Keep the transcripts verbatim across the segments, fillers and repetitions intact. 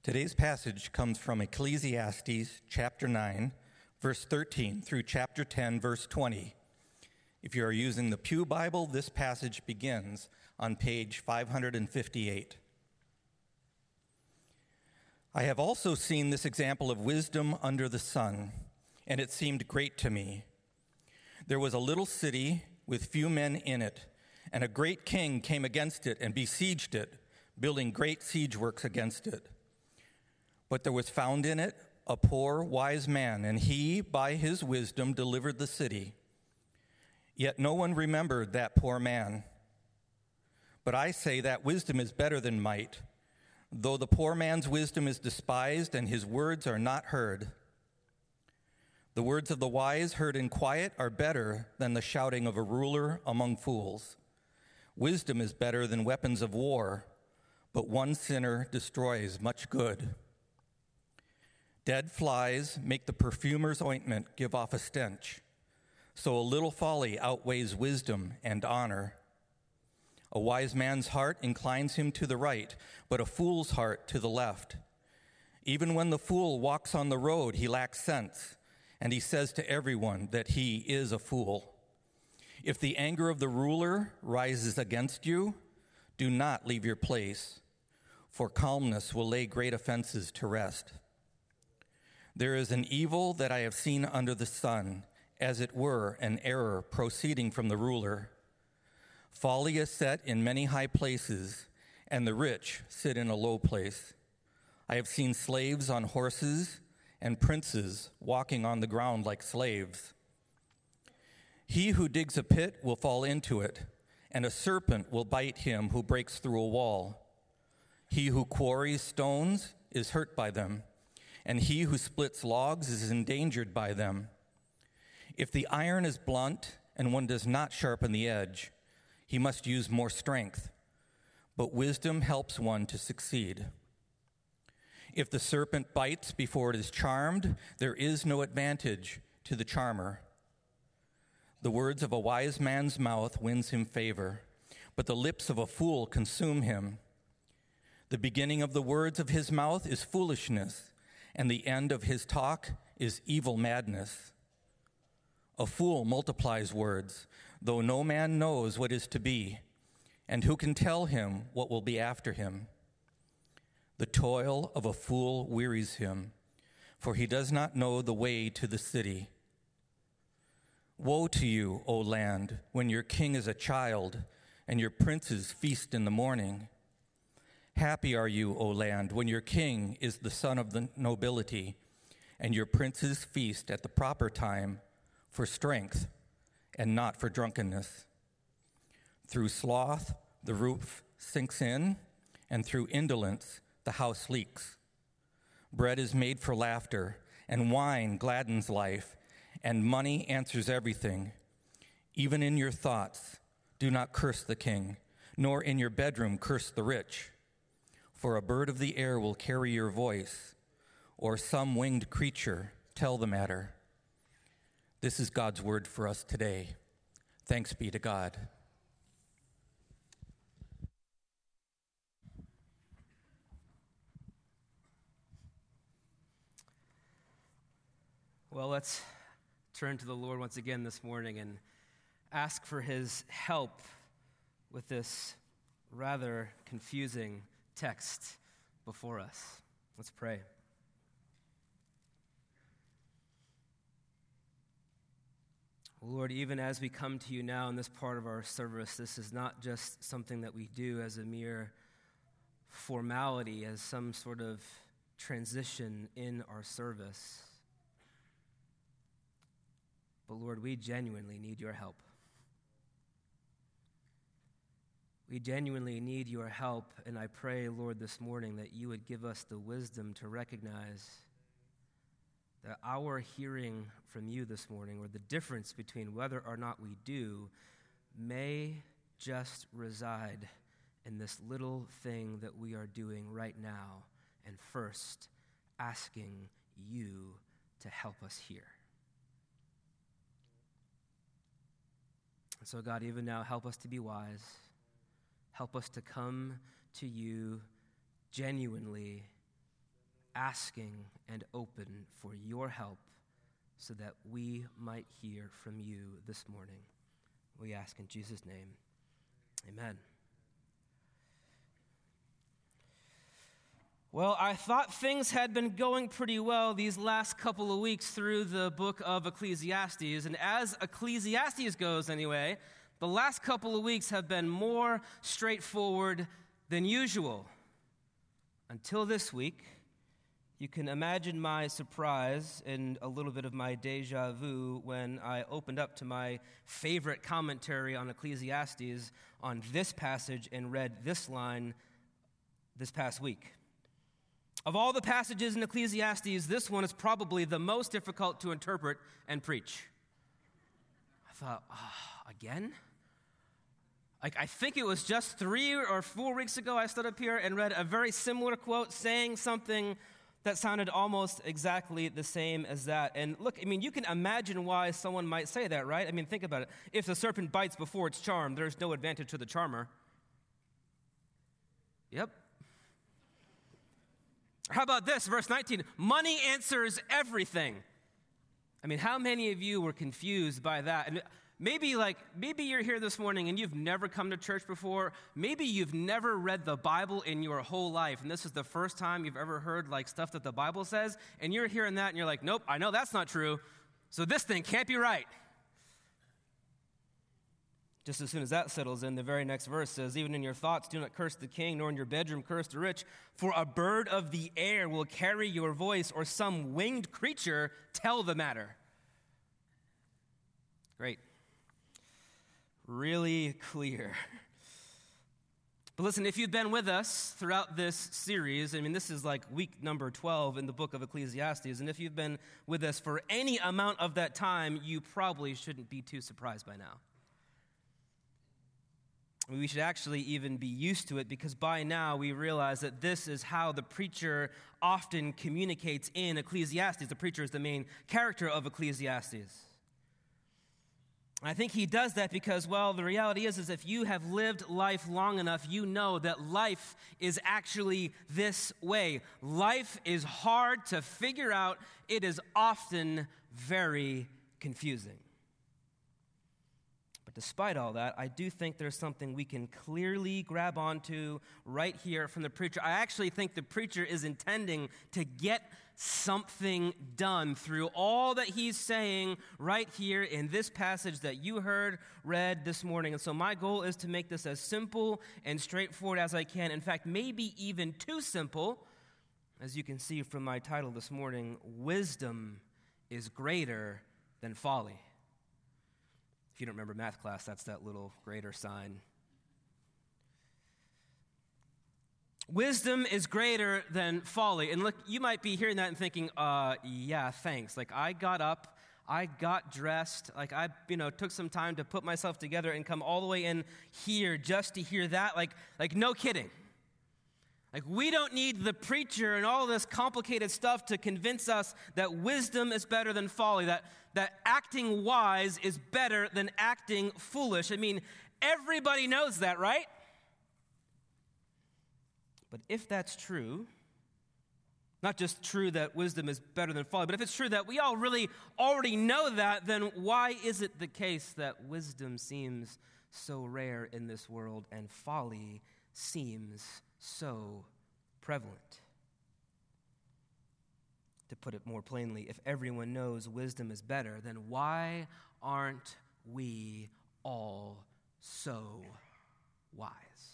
Today's passage comes from Ecclesiastes chapter nine, verse thirteen through chapter ten, verse twenty. If you are using the Pew Bible, this passage begins on page five hundred fifty-eight. I have also seen this example of wisdom under the sun, and it seemed great to me. There was a little city with few men in it, and a great king came against it and besieged it, building great siege works against it. But there was found in it a poor, wise man, and he, by his wisdom, delivered the city. Yet no one remembered that poor man. But I say that wisdom is better than might, though the poor man's wisdom is despised and his words are not heard. The words of the wise heard in quiet are better than the shouting of a ruler among fools. Wisdom is better than weapons of war, but one sinner destroys much good. Dead flies make the perfumer's ointment give off a stench, so a little folly outweighs wisdom and honor. A wise man's heart inclines him to the right, but a fool's heart to the left. Even when the fool walks on the road, he lacks sense, and he says to everyone that he is a fool. If the anger of the ruler rises against you, do not leave your place, for calmness will lay great offenses to rest. There is an evil that I have seen under the sun, as it were an error proceeding from the ruler. Folly is set in many high places, and the rich sit in a low place. I have seen slaves on horses and princes walking on the ground like slaves. He who digs a pit will fall into it, and a serpent will bite him who breaks through a wall. He who quarries stones is hurt by them, and he who splits logs is endangered by them. If the iron is blunt and one does not sharpen the edge, he must use more strength, but wisdom helps one to succeed. If the serpent bites before it is charmed, there is no advantage to the charmer. The words of a wise man's mouth wins him favor, but the lips of a fool consume him. The beginning of the words of his mouth is foolishness, and the end of his talk is evil madness. A fool multiplies words, though no man knows what is to be, and who can tell him what will be after him? The toil of a fool wearies him, for he does not know the way to the city. Woe to you, O land, when your king is a child, and your princes feast in the morning. Happy are you, O land, when your king is the son of the nobility, and your princes feast at the proper time for strength and not for drunkenness. Through sloth, the roof sinks in, and through indolence, the house leaks. Bread is made for laughter, and wine gladdens life, and money answers everything. Even in your thoughts, do not curse the king, nor in your bedroom curse the rich. For a bird of the air will carry your voice, or some winged creature tell the matter. This is God's word for us today. Thanks be to God. Well, let's turn to the Lord once again this morning and ask for his help with this rather confusing text before us. Let's pray. Lord, even as we come to you now in this part of our service, this is not just something that we do as a mere formality, as some sort of transition in our service. But Lord, we genuinely need your help. We genuinely need your help, and I pray, Lord, this morning that you would give us the wisdom to recognize that our hearing from you this morning, or the difference between whether or not we do, may just reside in this little thing that we are doing right now, and first asking you to help us hear. And so, God, even now, help us to be wise. Help us to come to you genuinely asking and open for your help so that we might hear from you this morning. We ask in Jesus' name, amen. Well, I thought things had been going pretty well these last couple of weeks through the book of Ecclesiastes. And as Ecclesiastes goes anyway, the last couple of weeks have been more straightforward than usual. Until this week, you can imagine my surprise and a little bit of my deja vu when I opened up to my favorite commentary on Ecclesiastes on this passage and read this line this past week. Of all the passages in Ecclesiastes, this one is probably the most difficult to interpret and preach. I thought, oh, again? Like, I think it was just three or four weeks ago I stood up here and read a very similar quote saying something that sounded almost exactly the same as that. And look, I mean, you can imagine why someone might say that, right? I mean, think about it. If the serpent bites before it's charmed, there's no advantage to the charmer. Yep. How about this, verse nineteen? Money answers everything. I mean, how many of you were confused by that? And maybe like, maybe you're here this morning and you've never come to church before. Maybe you've never read the Bible in your whole life, and this is the first time you've ever heard like stuff that the Bible says, and you're hearing that and you're like, nope, I know that's not true, so this thing can't be right. Just as soon as that settles in, the very next verse says, even in your thoughts, do not curse the king, nor in your bedroom curse the rich, for a bird of the air will carry your voice, or some winged creature tell the matter. Great. Really clear. But listen, if you've been with us throughout this series, I mean, this is like week number twelve in the book of Ecclesiastes, and if you've been with us for any amount of that time, you probably shouldn't be too surprised by now. We should actually even be used to it, because by now we realize that this is how the preacher often communicates in Ecclesiastes. The preacher is the main character of Ecclesiastes. I think he does that because, well, the reality is, is if you have lived life long enough, you know that life is actually this way. Life is hard to figure out. It is often very confusing. But despite all that, I do think there's something we can clearly grab onto right here from the preacher. I actually think the preacher is intending to get something done through all that he's saying right here in this passage that you heard read this morning. And so my goal is to make this as simple and straightforward as I can. In fact, maybe even too simple. As you can see from my title this morning, wisdom is greater than folly. If you don't remember math class, that's that little greater sign. Wisdom is greater than folly. And look, you might be hearing that and thinking, uh, yeah, thanks. Like, I got up, I got dressed, like, I, you know, took some time to put myself together and come all the way in here just to hear that. Like, like no kidding. Like, we don't need the preacher and all this complicated stuff to convince us that wisdom is better than folly, that, that acting wise is better than acting foolish. I mean, everybody knows that, right? But if that's true, not just true that wisdom is better than folly, but if it's true that we all really already know that, then why is it the case that wisdom seems so rare in this world and folly seems so prevalent? To put it more plainly, if everyone knows wisdom is better, then why aren't we all so wise?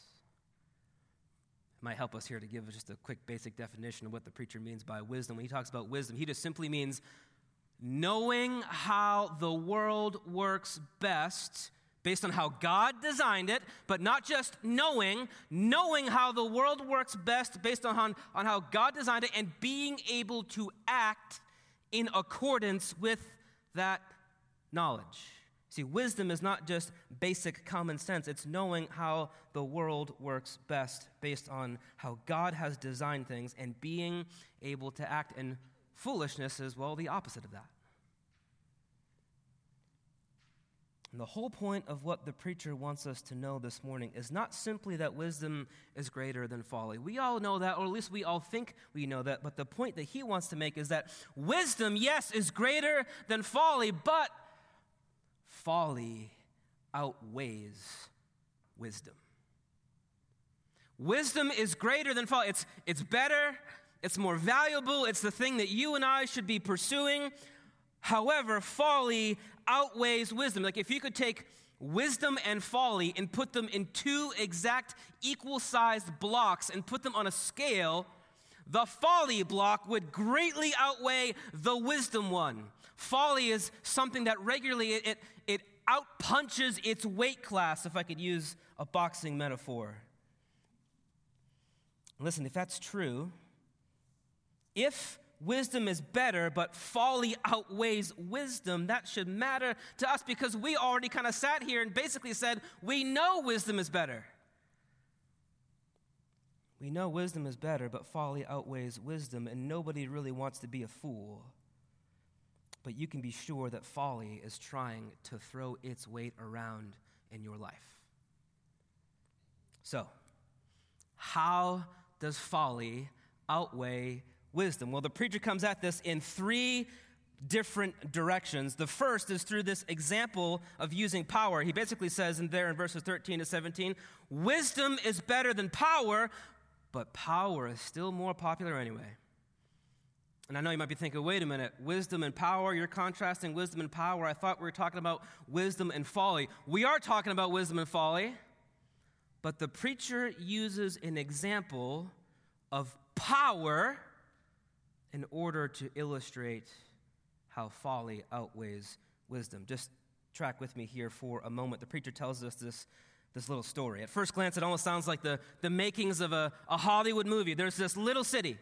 It might help us here to give just a quick basic definition of what the preacher means by wisdom. When he talks about wisdom, he just simply means knowing how the world works best based on how God designed it, but not just knowing, knowing how the world works best based on, on, on how God designed it, and being able to act in accordance with that knowledge. See, wisdom is not just basic common sense. It's knowing how the world works best based on how God has designed things and being able to act. And foolishness is, well, the opposite of that. And the whole point of what the preacher wants us to know this morning is not simply that wisdom is greater than folly. We all know that, or at least we all think we know that, but the point that he wants to make is that wisdom, yes, is greater than folly, but folly outweighs wisdom. Wisdom is greater than folly. It's, it's better, it's more valuable, it's the thing that you and I should be pursuing. However, folly outweighs wisdom. Like if you could take wisdom and folly and put them in two exact equal-sized blocks and put them on a scale, the folly block would greatly outweigh the wisdom one. Folly is something that regularly, it, it, it outpunches its weight class, if I could use a boxing metaphor. Listen, if that's true, if wisdom is better, but folly outweighs wisdom, that should matter to us because we already kind of sat here and basically said, we know wisdom is better. We know wisdom is better, but folly outweighs wisdom, and nobody really wants to be a fool. But you can be sure that folly is trying to throw its weight around in your life. So, how does folly outweigh wisdom? Well, the preacher comes at this in three different directions. The first is through this example of using power. He basically says in there in verses thirteen to seventeen, wisdom is better than power, but power is still more popular anyway. And I know you might be thinking, wait a minute, wisdom and power, you're contrasting wisdom and power. I thought we were talking about wisdom and folly. We are talking about wisdom and folly, but the preacher uses an example of power in order to illustrate how folly outweighs wisdom. Just track with me here for a moment. The preacher tells us this, this little story. At first glance, it almost sounds like the, the makings of a, a Hollywood movie. There's this little city.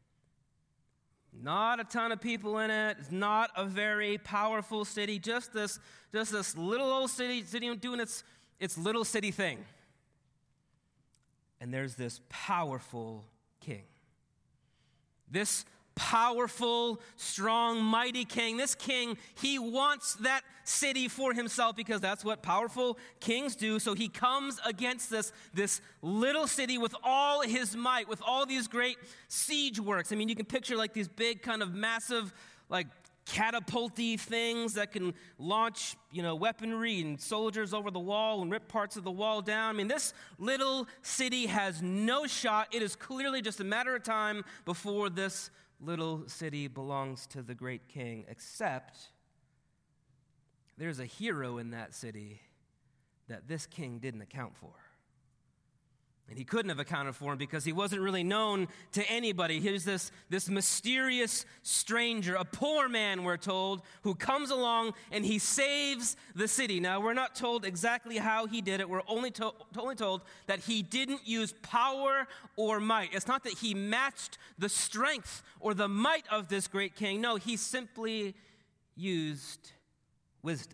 Not a ton of people in it. It's not a very powerful city. Just this, just this little old city, city doing its, its little city thing. And there's this powerful king. This powerful, strong, mighty king. This king, he wants that city for himself because that's what powerful kings do. So he comes against this, this little city with all his might, with all these great siege works. I mean, you can picture like these big kind of massive, like catapulty things that can launch, you know, weaponry and soldiers over the wall and rip parts of the wall down. I mean, this little city has no shot. It is clearly just a matter of time before this little city belongs to the great king, except there's a hero in that city that this king didn't account for. And he couldn't have accounted for him because he wasn't really known to anybody. Here's this, this mysterious stranger, a poor man, we're told, who comes along and he saves the city. Now, we're not told exactly how he did it. We're only, to, only told that he didn't use power or might. It's not that he matched the strength or the might of this great king. No, he simply used wisdom.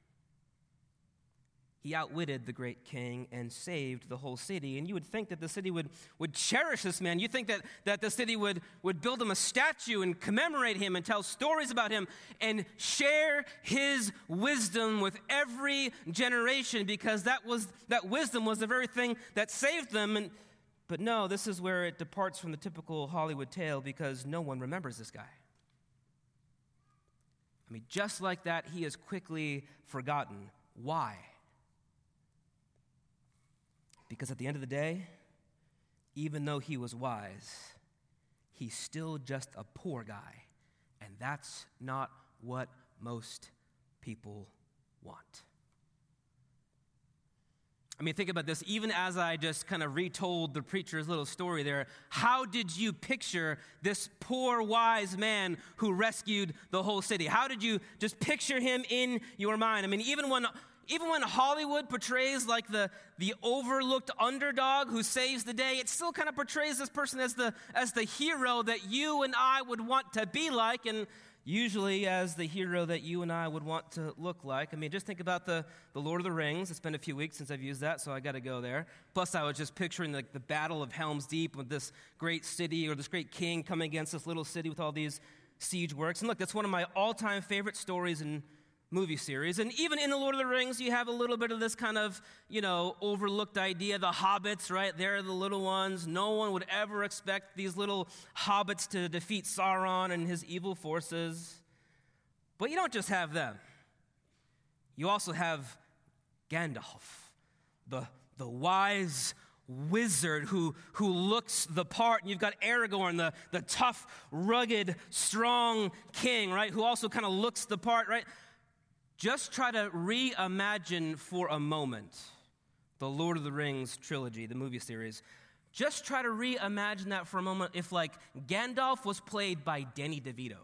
He outwitted the great king and saved the whole city. And you would think that the city would, would cherish this man. You think that, that the city would, would build him a statue and commemorate him and tell stories about him and share his wisdom with every generation because that was that wisdom was the very thing that saved them. And, but no, this is where it departs from the typical Hollywood tale because no one remembers this guy. I mean, just like that, he is quickly forgotten. Why? Because at the end of the day, even though he was wise, he's still just a poor guy. And that's not what most people want. I mean, think about this. Even as I just kind of retold the preacher's little story there, how did you picture this poor, wise man who rescued the whole city? How did you just picture him in your mind? I mean, even when... Even when Hollywood portrays like the, the overlooked underdog who saves the day, it still kind of portrays this person as the, as the hero that you and I would want to be like, and usually as the hero that you and I would want to look like. I mean, just think about the, the Lord of the Rings. It's been a few weeks since I've used that, so I got to go there. Plus, I was just picturing like the Battle of Helm's Deep with this great city or this great king coming against this little city with all these siege works. And look, that's one of my all-time favorite stories in movie series. And even in The Lord of the Rings, you have a little bit of this kind of, you know, overlooked idea. The hobbits, right? They're the little ones. No one would ever expect these little hobbits to defeat Sauron and his evil forces. But you don't just have them. You also have Gandalf, the, the wise wizard who, who looks the part. And you've got Aragorn, the, the tough, rugged, strong king, right? Who also kind of looks the part, right? Just try to reimagine for a moment the Lord of the Rings trilogy, the movie series. Just try to reimagine that for a moment if, like, Gandalf was played by Danny DeVito.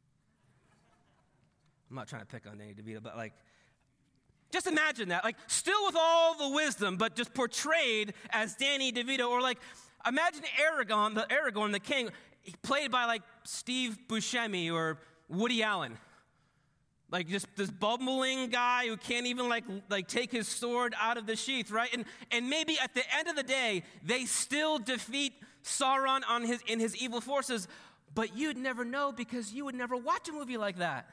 I'm not trying to pick on Danny DeVito, but, like, just imagine that. Like, still with all the wisdom, but just portrayed as Danny DeVito. Or, like, imagine Aragorn, the Aragorn, the king, played by, like, Steve Buscemi or Woody Allen. Like, just this bumbling guy who can't even, like, like take his sword out of the sheath, right? And and maybe at the end of the day, they still defeat Sauron on his in his evil forces, but you'd never know because you would never watch a movie like that.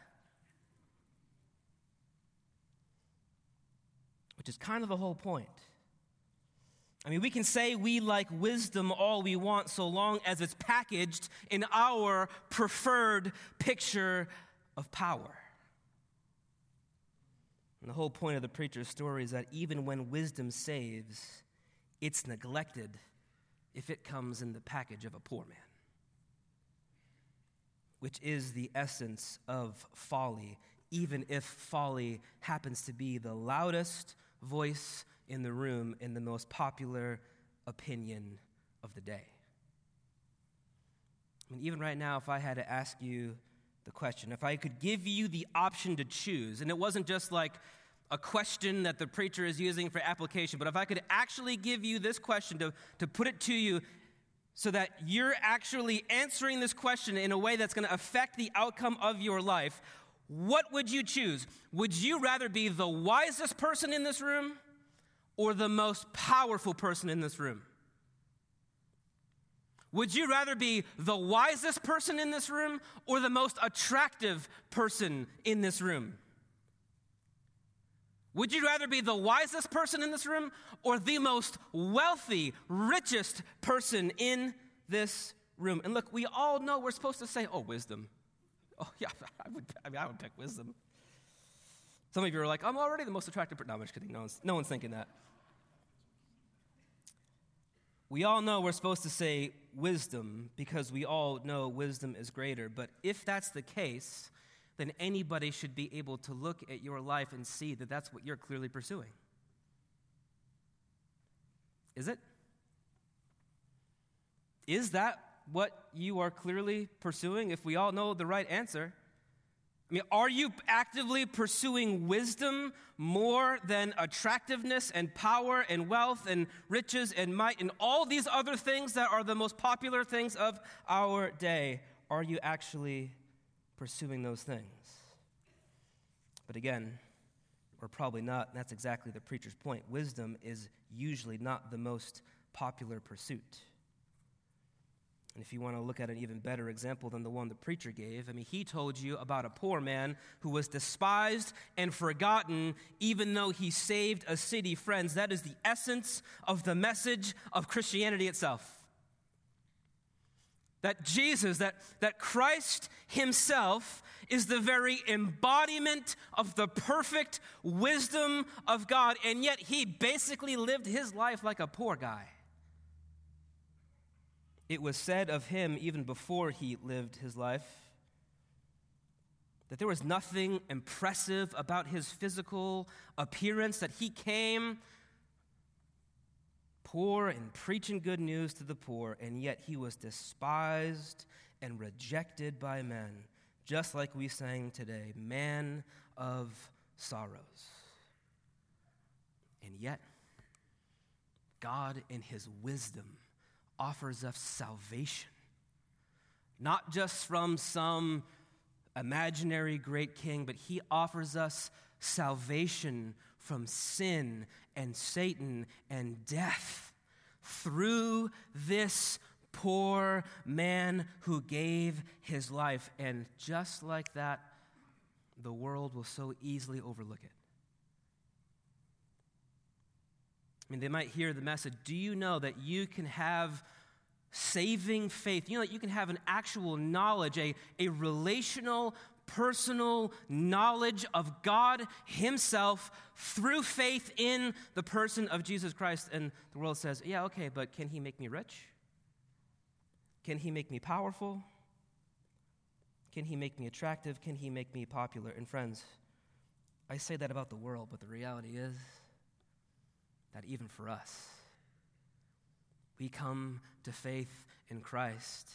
Which is kind of the whole point. I mean, we can say we like wisdom all we want so long as it's packaged in our preferred picture of power. And the whole point of the preacher's story is that even when wisdom saves, it's neglected if it comes in the package of a poor man, which is the essence of folly, even if folly happens to be the loudest voice in the room in the most popular opinion of the day. I mean, even right now, if I had to ask you the question, if I could give you the option to choose, and it wasn't just like a question that the preacher is using for application, but if I could actually give you this question to, to put it to you so that you're actually answering this question in a way that's going to affect the outcome of your life, what would you choose? Would you rather be the wisest person in this room or the most powerful person in this room? Would you rather be the wisest person in this room or the most attractive person in this room? Would you rather be the wisest person in this room or the most wealthy, richest person in this room? And look, we all know we're supposed to say, oh, wisdom. Oh, yeah, I would, I mean, I would pick wisdom. Some of you are like, I'm already the most attractive person. No, I'm just kidding. No one's, no one's thinking that. We all know we're supposed to say wisdom because we all know wisdom is greater. But if that's the case, then anybody should be able to look at your life and see that that's what you're clearly pursuing. Is it? Is that what you are clearly pursuing? If we all know the right answer, I mean, are you actively pursuing wisdom more than attractiveness and power and wealth and riches and might and all these other things that are the most popular things of our day? Are you actually pursuing those things? But again, or probably not, and that's exactly the preacher's point. Wisdom is usually not the most popular pursuit. And if you want to look at an even better example than the one the preacher gave, I mean, he told you about a poor man who was despised and forgotten even though he saved a city. Friends, that is the essence of the message of Christianity itself. That Jesus, that, that Christ himself is the very embodiment of the perfect wisdom of God, and yet he basically lived his life like a poor guy. It was said of him even before he lived his life that there was nothing impressive about his physical appearance, that he came poor and preaching good news to the poor, and yet he was despised and rejected by men, just like we sang today, man of sorrows. And yet, God in his wisdom offers us salvation, not just from some imaginary great king, but he offers us salvation from sin and Satan and death through this poor man who gave his life. And just like that, the world will so easily overlook it. I mean, they might hear the message, do you know that you can have saving faith? You know that you can have an actual knowledge, a, a relational, personal knowledge of God himself through faith in the person of Jesus Christ. And the world says, yeah, okay, but can he make me rich? Can he make me powerful? Can he make me attractive? Can he make me popular? And friends, I say that about the world, but the reality is that even for us, we come to faith in Christ.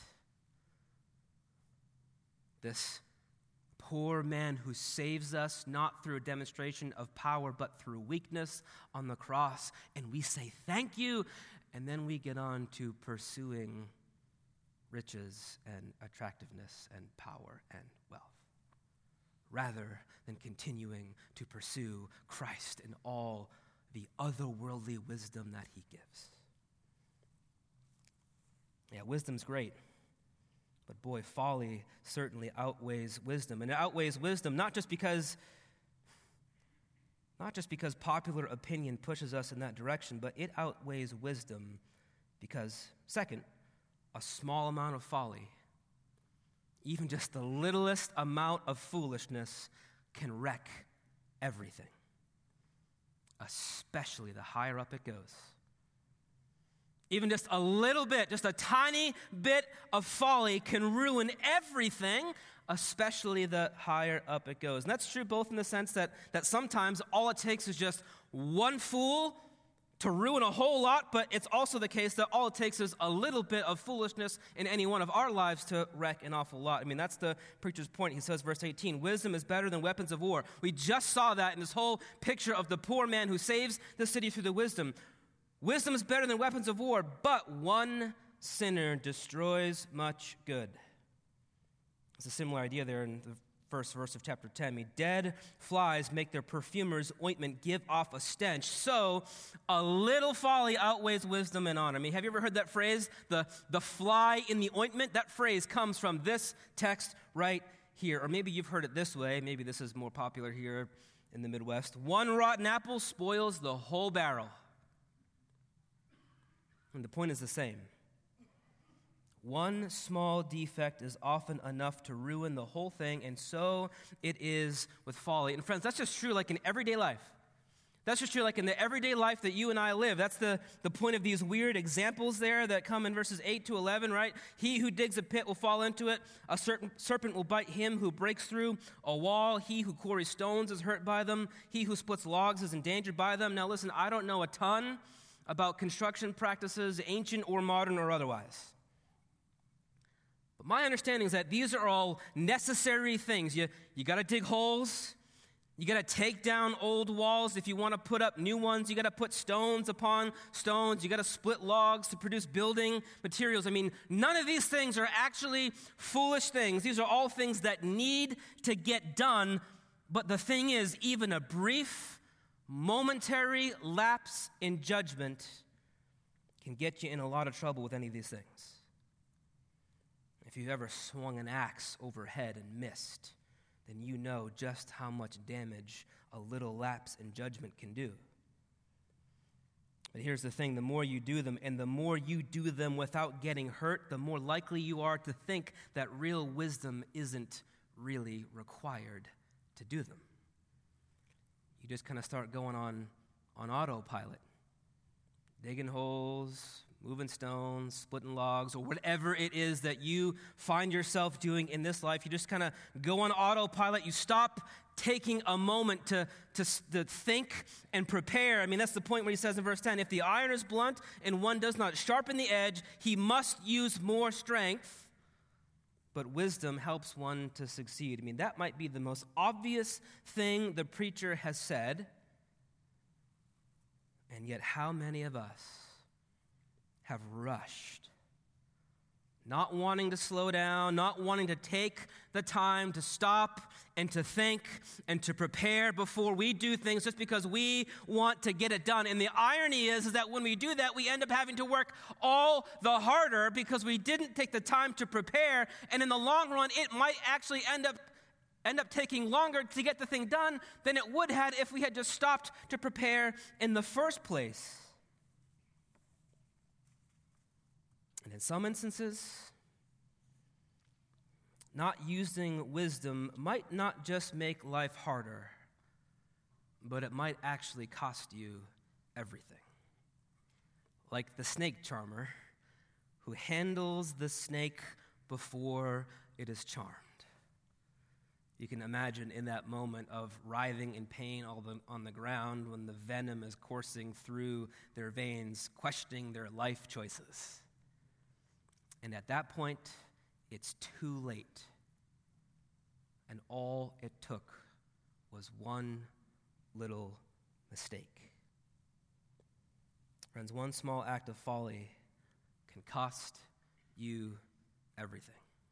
This poor man who saves us not through a demonstration of power, but through weakness on the cross. And we say, thank you. And then we get on to pursuing riches and attractiveness and power and wealth, rather than continuing to pursue Christ in all the otherworldly wisdom that he gives. Yeah, wisdom's great, but boy, folly certainly outweighs wisdom. And it outweighs wisdom not just because not just because popular opinion pushes us in that direction, but it outweighs wisdom because, second, a small amount of folly, even just the littlest amount of foolishness, can wreck everything, especially the higher up it goes. Even just a little bit, just a tiny bit of folly can ruin everything, especially the higher up it goes. And that's true both in the sense that, that sometimes all it takes is just one fool to ruin a whole lot, but it's also the case that all it takes is a little bit of foolishness in any one of our lives to wreck an awful lot. I mean, that's the preacher's point. He says, verse eighteen, wisdom is better than weapons of war. We just saw that in this whole picture of the poor man who saves the city through the wisdom. Wisdom is better than weapons of war, but one sinner destroys much good. It's a similar idea there in the first verse of chapter ten. I mean, dead flies make their perfumer's ointment give off a stench. So a little folly outweighs wisdom and honor. I mean, have you ever heard that phrase, the, the fly in the ointment? That phrase comes from this text right here. Or maybe you've heard it this way. Maybe this is more popular here in the Midwest. One rotten apple spoils the whole barrel. And the point is the same. One small defect is often enough to ruin the whole thing, and so it is with folly. And friends, that's just true like in everyday life. That's just true like in the everyday life that you and I live. That's the, the point of these weird examples there that come in verses eight to eleven, right? He who digs a pit will fall into it. A certain serpent will bite him who breaks through a wall. He who quarries stones is hurt by them. He who splits logs is endangered by them. Now listen, I don't know a ton about construction practices, ancient or modern or otherwise. But my understanding is that these are all necessary things. You, you got to dig holes. You got to take down old walls. If you want to put up new ones, you got to put stones upon stones. You got to split logs to produce building materials. I mean, none of these things are actually foolish things. These are all things that need to get done. But the thing is, even a brief, momentary lapse in judgment can get you in a lot of trouble with any of these things. If you've ever swung an axe overhead and missed, then you know just how much damage a little lapse in judgment can do. But here's the thing, the more you do them, and the more you do them without getting hurt, the more likely you are to think that real wisdom isn't really required to do them. You just kind of start going on, on autopilot, digging holes, moving stones, splitting logs, or whatever it is that you find yourself doing in this life. You just kind of go on autopilot. You stop taking a moment to, to, to think and prepare. I mean, that's the point where he says in verse ten, if the iron is blunt and one does not sharpen the edge, he must use more strength. But wisdom helps one to succeed. I mean, that might be the most obvious thing the preacher has said. And yet, how many of us have rushed, not wanting to slow down, not wanting to take the time to stop and to think and to prepare before we do things just because we want to get it done. And the irony is, is that when we do that, we end up having to work all the harder because we didn't take the time to prepare. And in the long run, it might actually end up end up taking longer to get the thing done than it would have if we had just stopped to prepare in the first place. And in some instances, not using wisdom might not just make life harder, but it might actually cost you everything. Like the snake charmer who handles the snake before it is charmed. You can imagine in that moment of writhing in pain all the, on the ground when the venom is coursing through their veins, questioning their life choices. And at that point, it's too late. And all it took was one little mistake. Friends, one small act of folly can cost you everything.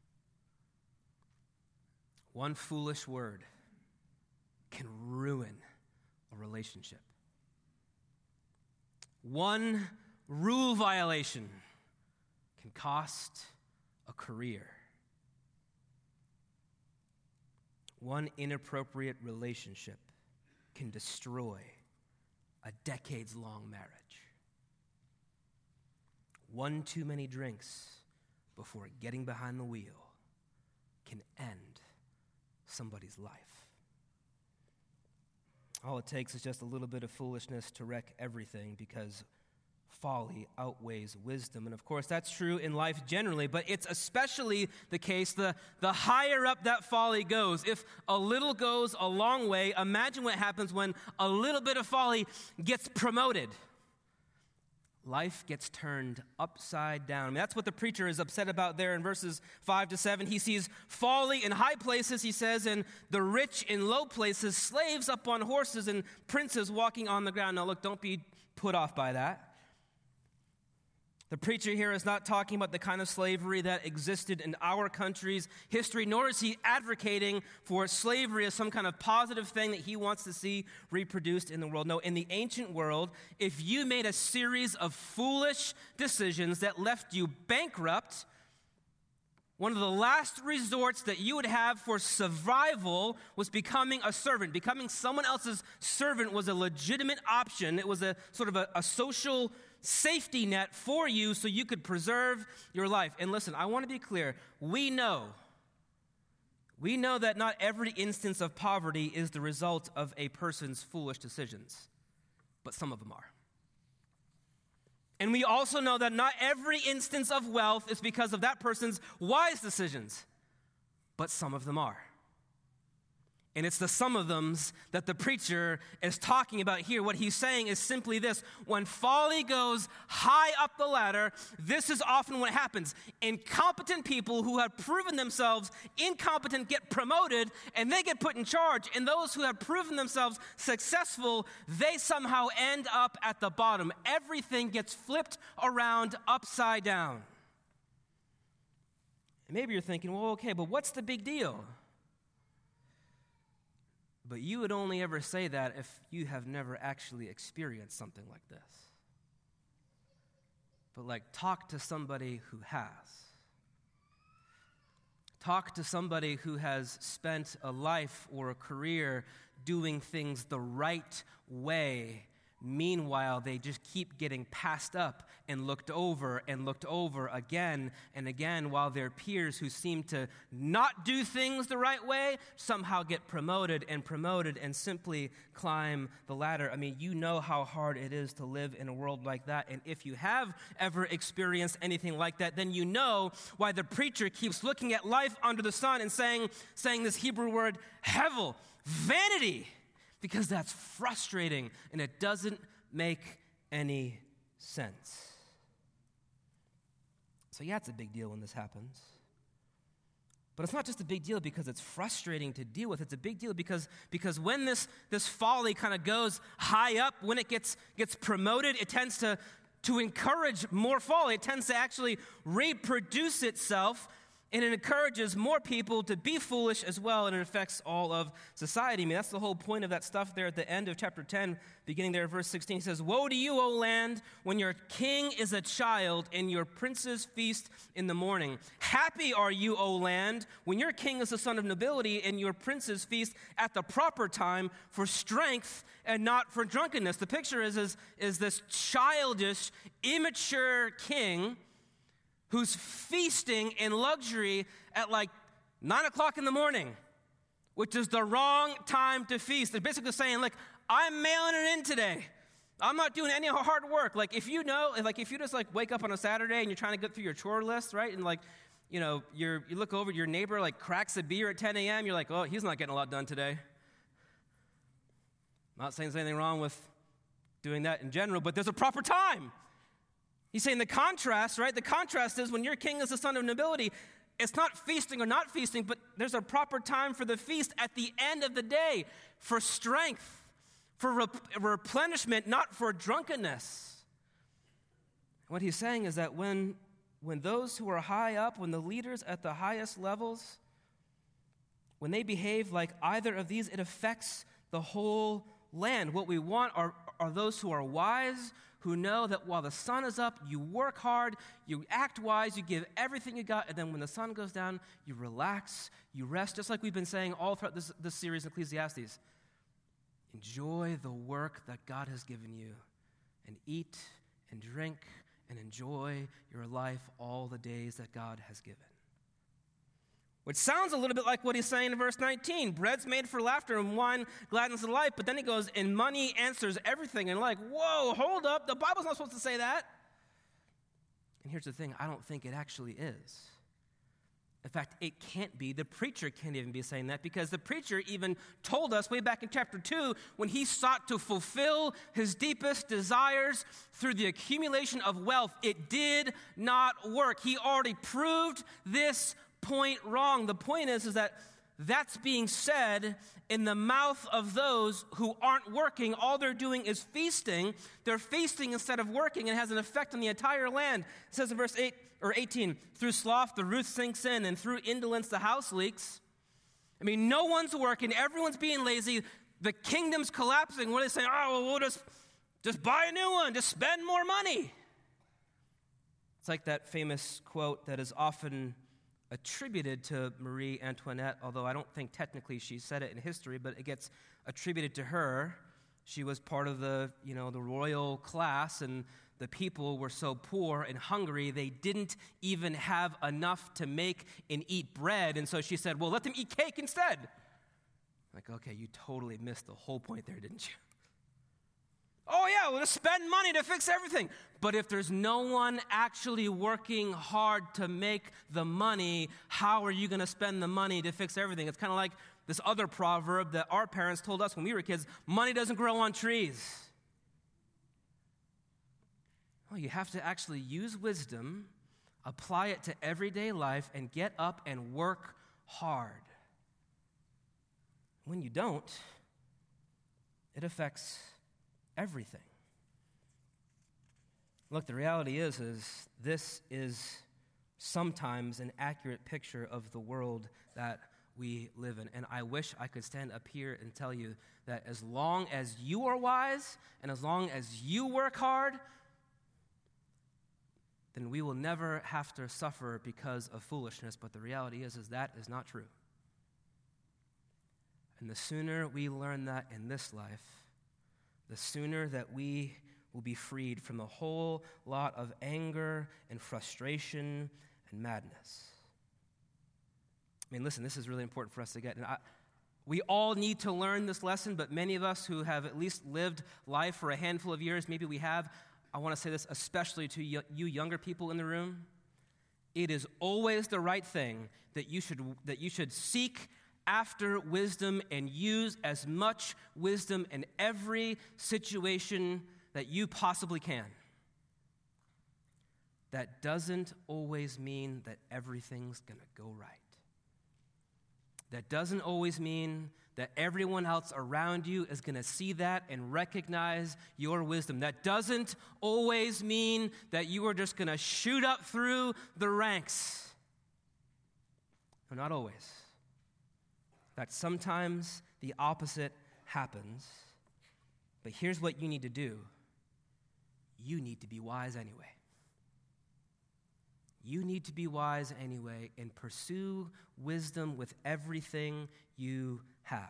One foolish word can ruin a relationship. One rule violation can cost a career. One inappropriate relationship can destroy a decades-long marriage. One too many drinks before getting behind the wheel can end somebody's life. All it takes is just a little bit of foolishness to wreck everything because folly outweighs wisdom. And of course, that's true in life generally, but it's especially the case the, the higher up that folly goes. If a little goes a long way, imagine what happens when a little bit of folly gets promoted. Life gets turned upside down. I mean, that's what the preacher is upset about there in verses five to seven. He sees folly in high places, he says, and the rich in low places, slaves up on horses and princes walking on the ground. Now look, don't be put off by that. The preacher here is not talking about the kind of slavery that existed in our country's history, nor is he advocating for slavery as some kind of positive thing that he wants to see reproduced in the world. No, in the ancient world, if you made a series of foolish decisions that left you bankrupt, one of the last resorts that you would have for survival was becoming a servant. Becoming someone else's servant was a legitimate option. It was a sort of a, a social safety net for you so you could preserve your life. And listen, I want to be clear. We know, we know that not every instance of poverty is the result of a person's foolish decisions, but some of them are. And we also know that not every instance of wealth is because of that person's wise decisions, but some of them are. And it's the sum of them that the preacher is talking about here. What he's saying is simply this. When folly goes high up the ladder, this is often what happens. Incompetent people who have proven themselves incompetent get promoted and they get put in charge. And those who have proven themselves successful, they somehow end up at the bottom. Everything gets flipped around upside down. And maybe you're thinking, well, okay, but what's the big deal? But you would only ever say that if you have never actually experienced something like this. But like, talk to somebody who has. Talk to somebody who has spent a life or a career doing things the right way. Meanwhile, they just keep getting passed up and looked over and looked over again and again, while their peers who seem to not do things the right way somehow get promoted and promoted and simply climb the ladder. I mean, you know how hard it is to live in a world like that. And if you have ever experienced anything like that, then you know why the preacher keeps looking at life under the sun and saying, saying this Hebrew word, hevel, vanity. Because that's frustrating and it doesn't make any sense. So yeah, it's a big deal when this happens. But it's not just a big deal because it's frustrating to deal with. It's a big deal because, because when this, this folly kind of goes high up, when it gets, gets promoted, it tends to, to encourage more folly. It tends to actually reproduce itself. and it encourages more people to be foolish as well, and it affects all of society. I mean, that's the whole point of that stuff there at the end of chapter ten, beginning there at verse sixteen. He says, "Woe to you, O land, when your king is a child and your princes feast in the morning. Happy are you, O land, when your king is a son of nobility and your princes feast at the proper time for strength and not for drunkenness." The picture is, is, is this childish, immature king who's feasting in luxury at like nine o'clock in the morning, which is the wrong time to feast. They're basically saying, like, I'm mailing it in today. I'm not doing any hard work. Like, if you know, like, if you just, like, wake up on a Saturday and you're trying to get through your chore list, right, and, like, you know, you're, you look over, your neighbor, like, cracks a beer at ten a.m., you're like, oh, he's not getting a lot done today. Not saying there's anything wrong with doing that in general, but there's a proper time. He's saying the contrast, right? The contrast is when your king is the son of nobility, it's not feasting or not feasting, but there's a proper time for the feast at the end of the day, for strength, for rep- replenishment, not for drunkenness. What he's saying is that when, when those who are high up, when the leaders at the highest levels, when they behave like either of these, it affects the whole land. What we want are, are those who are wise, who know that while the sun is up, you work hard, you act wise, you give everything you got, and then when the sun goes down, you relax, you rest, just like we've been saying all throughout this, this series in Ecclesiastes. Enjoy the work that God has given you, and eat and drink and enjoy your life all the days that God has given. Which sounds a little bit like what he's saying in verse nineteen. Bread's made for laughter and wine gladdens the life. But then he goes, and money answers everything. And like, whoa, hold up. The Bible's not supposed to say that. And here's the thing. I don't think it actually is. In fact, it can't be. The preacher can't even be saying that, because the preacher even told us way back in chapter two, when he sought to fulfill his deepest desires through the accumulation of wealth, it did not work. He already proved this point wrong. The point is, is that that's being said in the mouth of those who aren't working. All they're doing is feasting. They're feasting instead of working, and it has an effect on the entire land. It says in verse eight or eighteen, through sloth the roof sinks in, and through indolence the house leaks. I mean, no one's working. Everyone's being lazy. The kingdom's collapsing. What are they saying? Oh, well, we'll just, just buy a new one. Just spend more money. It's like that famous quote that is often attributed to Marie Antoinette, although I don't think technically she said it in history, but it gets attributed to her. She was part of the, you know, the royal class, and the people were so poor and hungry, they didn't even have enough to make and eat bread, and so she said, well, let them eat cake instead. Like, okay, you totally missed the whole point there, didn't you? Oh, yeah, we'll just spend money to fix everything. But if there's no one actually working hard to make the money, how are you going to spend the money to fix everything? It's kind of like this other proverb that our parents told us when we were kids: money doesn't grow on trees. Well, you have to actually use wisdom, apply it to everyday life, and get up and work hard. When you don't, it affects everything. Look, the reality is, is this is sometimes an accurate picture of the world that we live in. And I wish I could stand up here and tell you that as long as you are wise and as long as you work hard, then we will never have to suffer because of foolishness. But the reality is, is that is not true. And the sooner we learn that in this life, the sooner that we will be freed from a whole lot of anger and frustration and madness. I mean, listen, this is really important for us to get. And I, we all need to learn this lesson, but many of us who have at least lived life for a handful of years, maybe we have, I want to say this especially to you, you younger people in the room. It is always the right thing that you should that you should seek after wisdom and use as much wisdom in every situation that you possibly can. That doesn't always mean that everything's going to go right. That doesn't always mean that everyone else around you is going to see that and recognize your wisdom. That doesn't always mean that you are just going to shoot up through the ranks. but not always. That sometimes the opposite happens. But here's what you need to do. You need to be wise anyway. You need to be wise anyway and pursue wisdom with everything you have,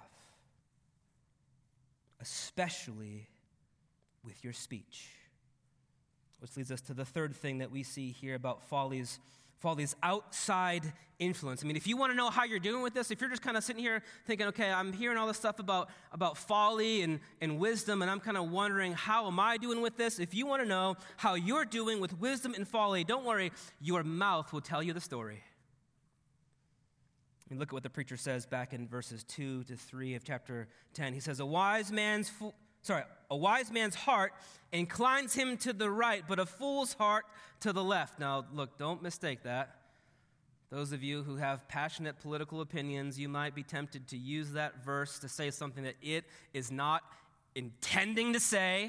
especially with your speech. Which leads us to the third thing that we see here about folly's folly's outside influence. I mean, if you want to know how you're doing with this, if you're just kind of sitting here thinking, okay, I'm hearing all this stuff about, about folly and, and wisdom, and I'm kind of wondering, how am I doing with this? If you want to know how you're doing with wisdom and folly, don't worry, your mouth will tell you the story. I mean, look at what the preacher says back in verses two to three of chapter ten. He says, a wise man's fo- sorry, a wise man's heart inclines him to the right, but a fool's heart to the left. Now, look, don't mistake that. Those of you who have passionate political opinions, you might be tempted to use that verse to say something that it is not intending to say.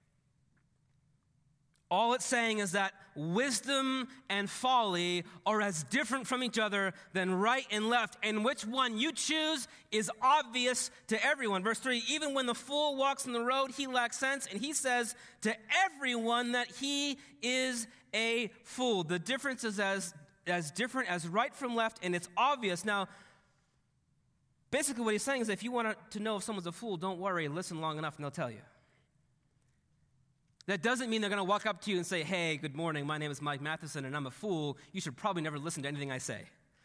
All it's saying is that wisdom and folly are as different from each other than right and left, and which one you choose is obvious to everyone. Verse three, even when the fool walks on the road, he lacks sense, and he says to everyone that he is a fool. The difference is as, as different as right from left, and it's obvious. Now, basically what he's saying is that if you want to know if someone's a fool, don't worry, listen long enough and they'll tell you. That doesn't mean they're going to walk up to you and say, hey, good morning, my name is Mike Matheson and I'm a fool. You should probably never listen to anything I say.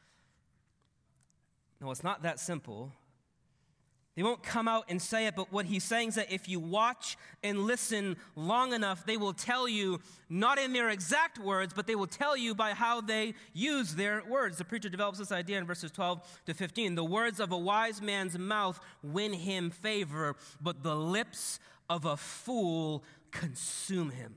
No, it's not that simple. They won't come out and say it, but what he's saying is that if you watch and listen long enough, they will tell you, not in their exact words, but they will tell you by how they use their words. The preacher develops this idea in verses twelve to fifteen. The words of a wise man's mouth win him favor, but the lips of a fool consume him.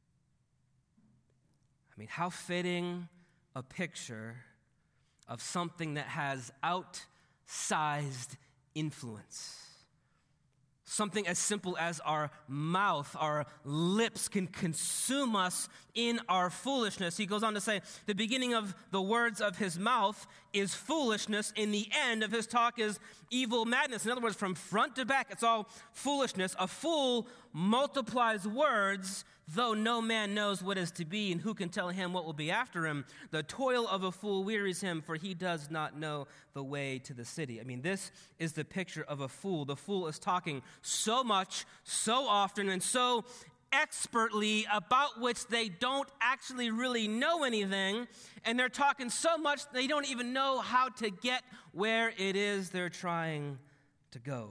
I mean, how fitting a picture of something that has outsized influence. Something as simple as our mouth, our lips can consume us in our foolishness. He goes on to say, the beginning of the words of his mouth is foolishness, and the end of his talk is evil madness. In other words, from front to back, it's all foolishness. A fool multiplies words, though no man knows what is to be, and who can tell him what will be after him? The toil of a fool wearies him, for he does not know the way to the city. I mean, this is the picture of a fool. The fool is talking so much, so often, and so expertly about which they don't actually really know anything, and they're talking so much they don't even know how to get where it is they're trying to go.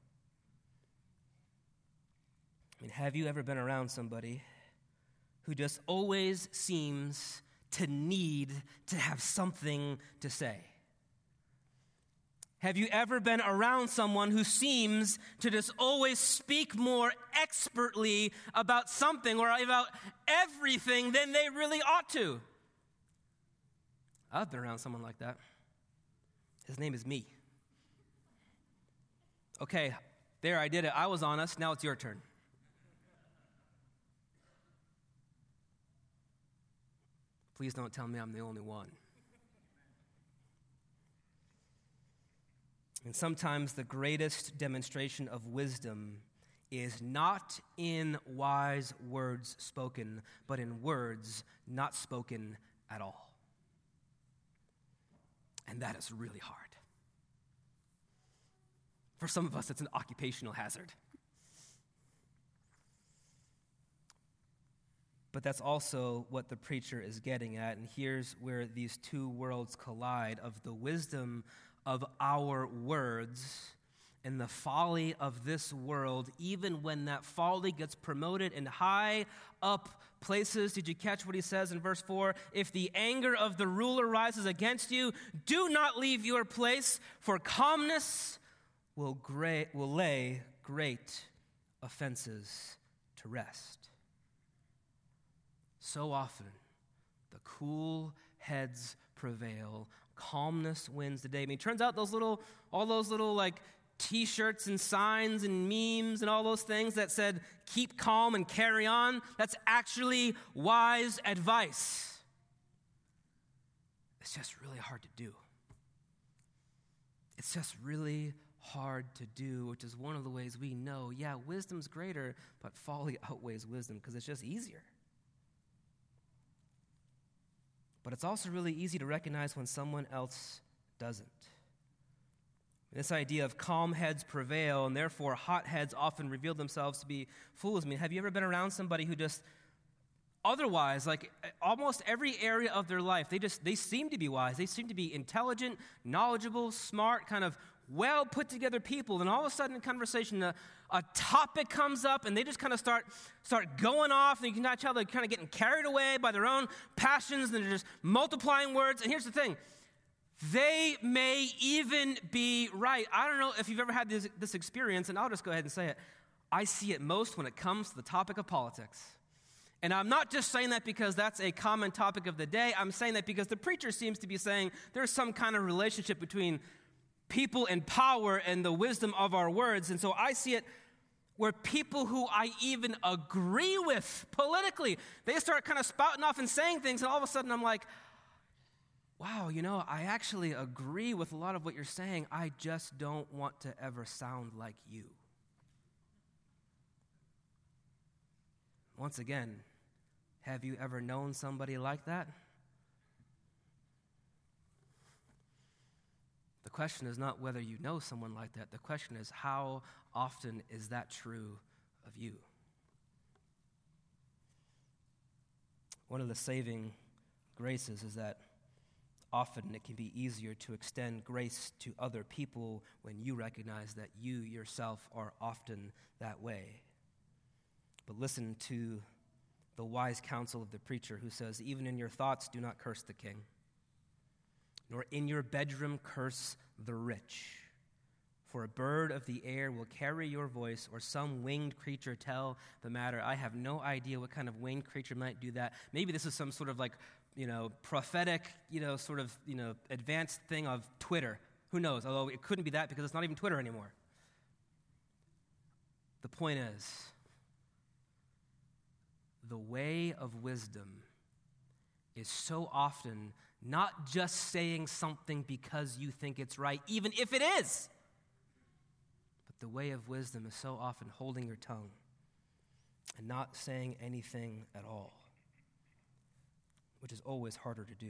I mean, have you ever been around somebody who just always seems to need to have something to say? Have you ever been around someone who seems to just always speak more expertly about something or about everything than they really ought to? I've been around someone like that. His name is me. Okay, there, I did it. I was honest. Now it's your turn. Please don't tell me I'm the only one. And sometimes the greatest demonstration of wisdom is not in wise words spoken, but in words not spoken at all. And that is really hard. For some of us, it's an occupational hazard. But that's also what the preacher is getting at. And here's where these two worlds collide, of the wisdom of our words and the folly of this world, even when that folly gets promoted in high up places. Did you catch what he says in verse four? If the anger of the ruler rises against you, do not leave your place, for calmness will, great, will lay great offenses to rest. So often, the cool heads prevail. Calmness wins the day. I mean, it turns out those little, all those little like T-shirts and signs and memes and all those things that said, keep calm and carry on, that's actually wise advice. It's just really hard to do. It's just really hard to do, which is one of the ways we know, yeah, wisdom's greater, but folly outweighs wisdom because it's just easier. But it's also really easy to recognize when someone else doesn't. This idea of calm heads prevail, and therefore hot heads often reveal themselves to be fools. I mean, have you ever been around somebody who just otherwise, like almost every area of their life, they just, they seem to be wise. They seem to be intelligent, knowledgeable, smart, kind of well put together people. And all of a sudden in conversation, a, a topic comes up and they just kind of start, start going off, and you can not tell they're kind of getting carried away by their own passions, and they're just multiplying words. And here's the thing. They may even be right. I don't know if you've ever had this, this experience, and I'll just go ahead and say it. I see it most when it comes to the topic of politics. And I'm not just saying that because that's a common topic of the day. I'm saying that because the preacher seems to be saying there's some kind of relationship between people and power and the wisdom of our words. And so I see it where people who I even agree with politically, they start kind of spouting off and saying things, and all of a sudden I'm like, wow, you know, I actually agree with a lot of what you're saying. I just don't want to ever sound like you. Once again, have you ever known somebody like that? The question is not whether you know someone like that. The question is, how often is that true of you? One of the saving graces is that often it can be easier to extend grace to other people when you recognize that you yourself are often that way. But listen to the wise counsel of the preacher who says, even in your thoughts, do not curse the king, nor in your bedroom curse the rich. For a bird of the air will carry your voice, or some winged creature tell the matter. I have no idea what kind of winged creature might do that. Maybe this is some sort of like, you know, prophetic, you know, sort of, you know, advanced thing of Twitter. Who knows? Although it couldn't be that because it's not even Twitter anymore. The point is, the way of wisdom is so often not just saying something because you think it's right, even if it is. But the way of wisdom is so often holding your tongue and not saying anything at all, which is always harder to do.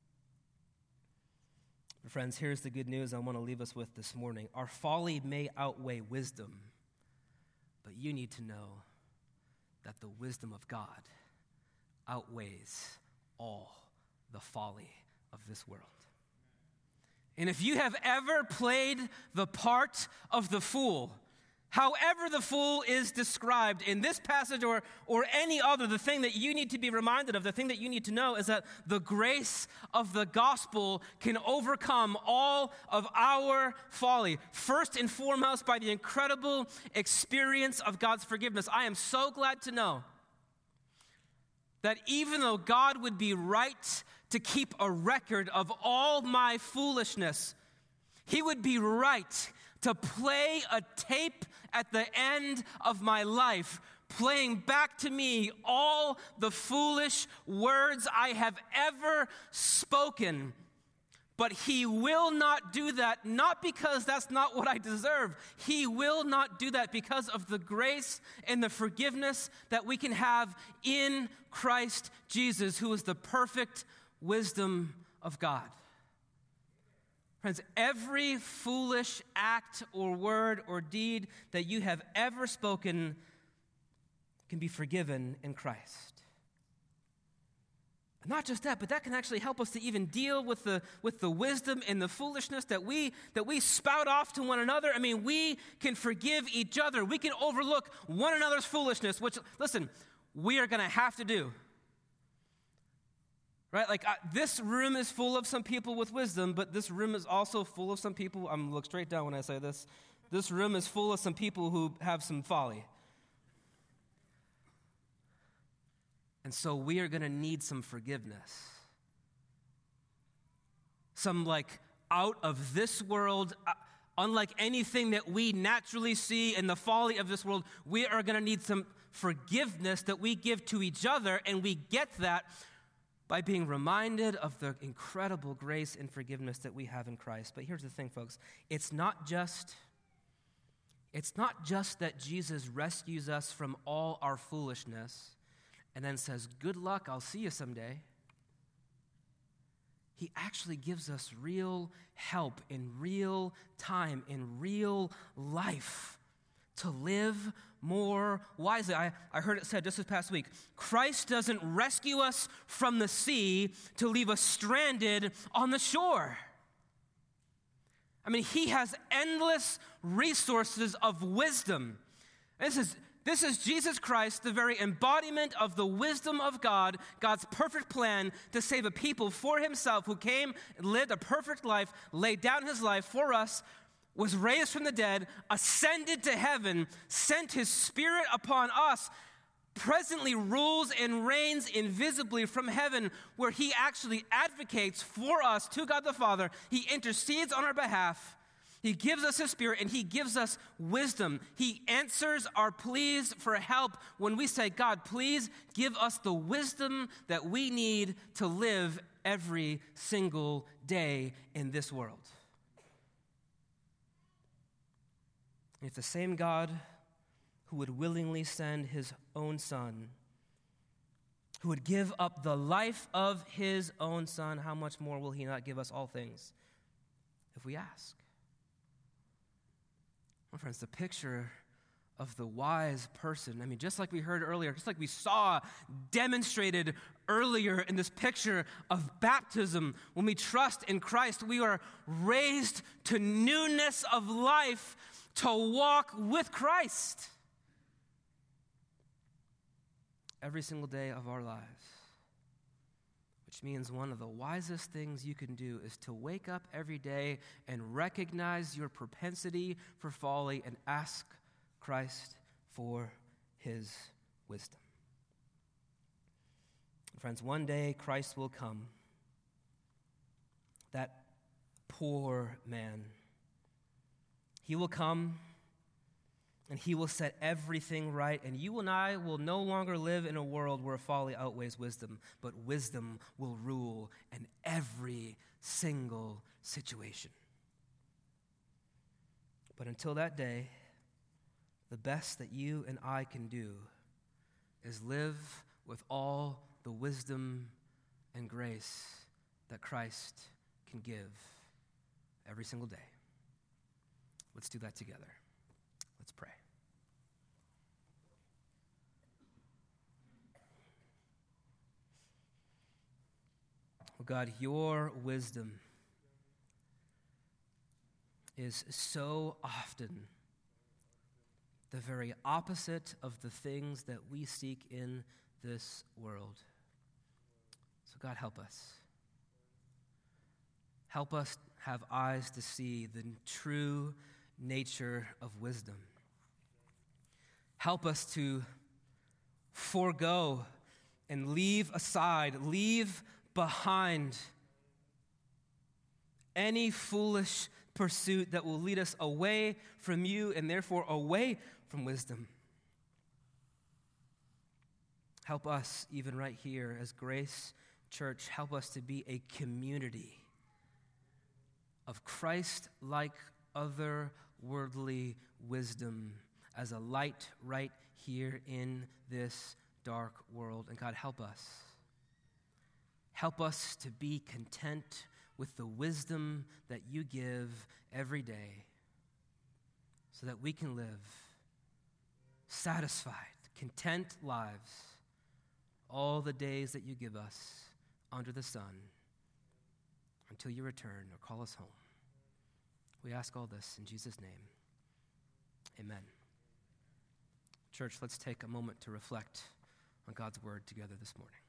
But friends, here's the good news I want to leave us with this morning. Our folly may outweigh wisdom, but you need to know that the wisdom of God outweighs all the folly of this world. And if you have ever played the part of the fool, however the fool is described in this passage or, or any other, the thing that you need to be reminded of, the thing that you need to know is that the grace of the gospel can overcome all of our folly. First and foremost, by the incredible experience of God's forgiveness. I am so glad to know that even though God would be right to keep a record of all my foolishness, he would be right to play a tape at the end of my life, playing back to me all the foolish words I have ever spoken. But he will not do that, not because that's not what I deserve. He will not do that because of the grace and the forgiveness that we can have in Christ Jesus, who is the perfect wisdom of God. Friends, every foolish act or word or deed that you have ever spoken can be forgiven in Christ. Not just that, but that can actually help us to even deal with the with the wisdom and the foolishness that we that we spout off to one another. I mean, we can forgive each other. We can overlook one another's foolishness, which, listen, we are going to have to do. Right? Like, uh, this room is full of some people with wisdom, but this room is also full of some people, I'm going to look straight down when I say this, this room is full of some people who have some folly. And so we are going to need some forgiveness. Some, like, out of this world, uh, unlike anything that we naturally see in the folly of this world, we are going to need some forgiveness that we give to each other, and we get that by being reminded of the incredible grace and forgiveness that we have in Christ. But here's the thing, folks. It's not just, it's not just that Jesus rescues us from all our foolishness and then says, good luck, I'll see you someday. He actually gives us real help in real time, in real life, to live more wisely. I, I heard it said just this past week, Christ doesn't rescue us from the sea to leave us stranded on the shore. I mean, he has endless resources of wisdom. This is This is Jesus Christ, the very embodiment of the wisdom of God, God's perfect plan to save a people for himself, who came, lived a perfect life, laid down his life for us, was raised from the dead, ascended to heaven, sent his Spirit upon us, presently rules and reigns invisibly from heaven, where he actually advocates for us to God the Father. He intercedes on our behalf. He gives us his Spirit, and he gives us wisdom. He answers our pleas for help when we say, God, please give us the wisdom that we need to live every single day in this world. It's the same God who would willingly send his own Son, who would give up the life of his own Son. How much more will he not give us all things if we ask? My friends, the picture of the wise person, I mean, just like we heard earlier, just like we saw demonstrated earlier in this picture of baptism, when we trust in Christ, we are raised to newness of life to walk with Christ every single day of our lives. Which means one of the wisest things you can do is to wake up every day and recognize your propensity for folly and ask Christ for his wisdom. Friends, one day Christ will come, that poor man. He will come and he will set everything right, and you and I will no longer live in a world where folly outweighs wisdom, but wisdom will rule in every single situation. But until that day, the best that you and I can do is live with all the wisdom and grace that Christ can give every single day. Let's do that together. Let's pray. Oh God, your wisdom is so often the very opposite of the things that we seek in this world. So God, help us. Help us have eyes to see the true nature of wisdom. Help us to forego and leave aside, leave behind any foolish pursuit that will lead us away from you and therefore away from wisdom. Help us, even right here as Grace Church, help us to be a community of Christ-like otherworldly wisdom as a light right here in this dark world. And God, help us. Help us to be content with the wisdom that you give every day so that we can live satisfied, content lives all the days that you give us under the sun until you return or call us home. We ask all this in Jesus' name. Amen. Church, let's take a moment to reflect on God's word together this morning.